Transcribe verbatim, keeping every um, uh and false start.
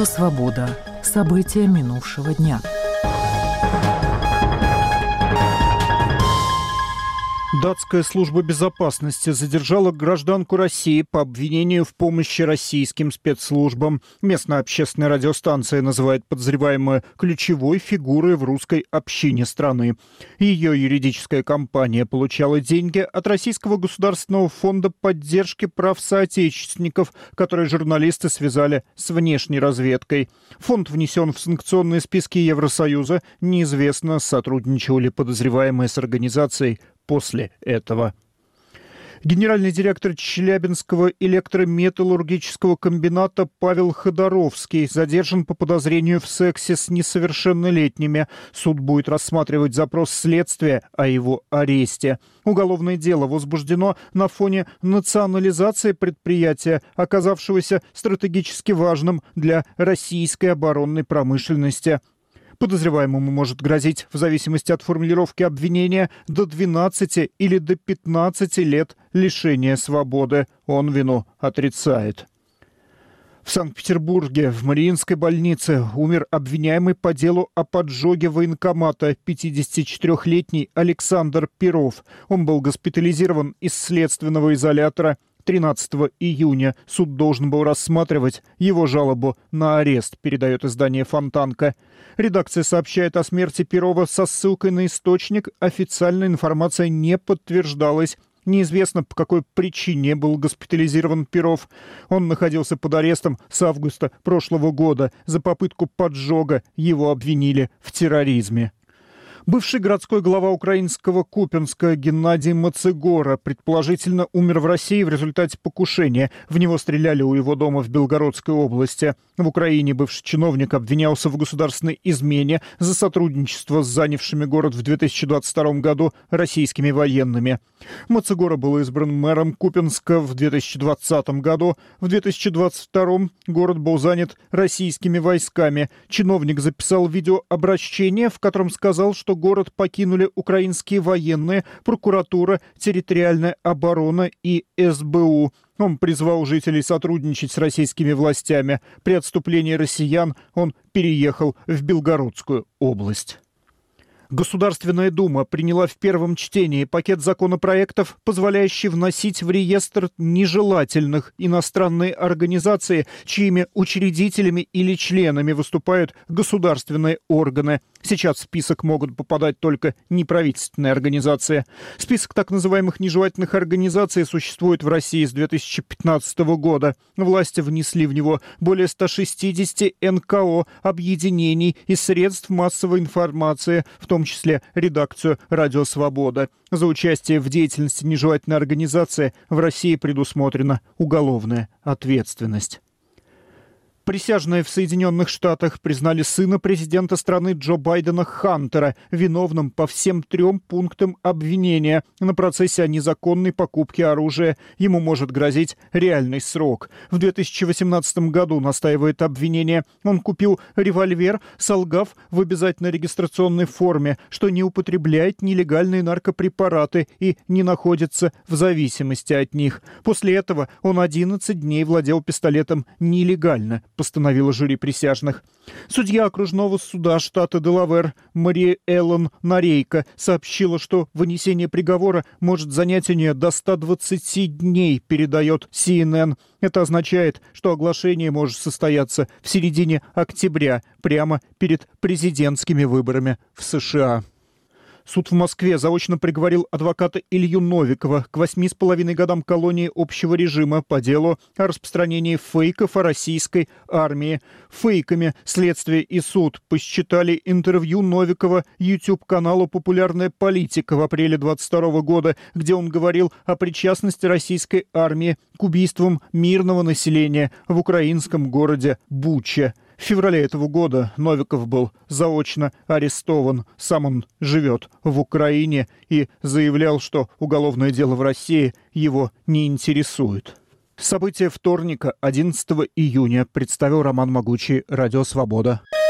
Радио «Свобода». События минувшего дня. Датская служба безопасности задержала гражданку России по обвинению в помощи российским спецслужбам. Местная общественная радиостанция называет подозреваемую ключевой фигурой в русской общине страны. Ее юридическая компания получала деньги от Российского государственного фонда поддержки прав соотечественников, которые журналисты связали с внешней разведкой. Фонд внесен в санкционные списки Евросоюза. Неизвестно, сотрудничал ли подозреваемый с организацией после этого. Генеральный директор Челябинского электрометаллургического комбината Павел Ходоровский задержан по подозрению в сексе с несовершеннолетними. Суд будет рассматривать запрос следствия о его аресте. Уголовное дело возбуждено на фоне национализации предприятия, оказавшегося стратегически важным для российской оборонной промышленности. Подозреваемому может грозить, в зависимости от формулировки обвинения, до двенадцати или до пятнадцати лет лишения свободы. Он вину отрицает. В Санкт-Петербурге в Мариинской больнице умер обвиняемый по делу о поджоге военкомата пятидесятичетырёхлетний Александр Перов. Он был госпитализирован из следственного изолятора. тринадцатого июня суд должен был рассматривать его жалобу на арест, передает издание «Фонтанка». Редакция сообщает о смерти Перова со ссылкой на источник. Официальная информация не подтверждалась. Неизвестно, по какой причине был госпитализирован Перов. Он находился под арестом с августа прошлого года. За попытку поджога его обвинили в терроризме. Бывший городской глава украинского Купенска Геннадий Мацегора предположительно умер в России в результате покушения. В него стреляли у его дома в Белгородской области. В Украине бывший чиновник обвинялся в государственной измене за сотрудничество с занявшими город в две тысячи двадцать втором году российскими военными. Мацегора был избран мэром Купенска в две тысячи двадцатом году. В две тысячи двадцать втором город был занят российскими войсками. Чиновник записал видеообращение, в котором сказал, что город покинули украинские военные, прокуратура, территориальная оборона и эс бэ у. Он призвал жителей сотрудничать с российскими властями. При отступлении россиян он переехал в Белгородскую область. Государственная Дума приняла в первом чтении пакет законопроектов, позволяющий вносить в реестр нежелательных иностранные организации, чьими учредителями или членами выступают государственные органы. Сейчас в список могут попадать только неправительственные организации. Список так называемых нежелательных организаций существует в России с две тысячи пятнадцатого года. Власти внесли в него более ста шестидесяти эн ка о, объединений и средств массовой информации, в том числе редакцию «Радио Свобода». За участие в деятельности нежелательной организации в России предусмотрена уголовная ответственность. Присяжные в Соединенных Штатах признали сына президента страны Джо Байдена Хантера виновным по всем трем пунктам обвинения. На процессе о незаконной покупке оружия ему может грозить реальный срок. В две тысячи восемнадцатом году, настаивает обвинение, он купил револьвер, солгав в обязательной регистрационной форме, что не употребляет нелегальные наркопрепараты и не находится в зависимости от них. После этого он одиннадцать дней владел пистолетом нелегально, постановила жюри присяжных. Судья окружного суда штата Делавэр Мария Эллен Нарейко сообщила, что вынесение приговора может занять у нее до ста двадцати дней, передает си эн эн. Это означает, что оглашение может состояться в середине октября, прямо перед президентскими выборами в США. Суд в Москве заочно приговорил адвоката Илью Новикова к восьми с половиной годам колонии общего режима по делу о распространении фейков о российской армии. Фейками следствие и суд посчитали интервью Новикова YouTube-каналу «Популярная политика» в апреле двадцать второго года, где он говорил о причастности российской армии к убийствам мирного населения в украинском городе Буча. В феврале этого года Новиков был заочно арестован. Сам он живет в Украине и заявлял, что уголовное дело в России его не интересует. События вторника, одиннадцатого июня, представил Роман Могучий, Радио Свобода.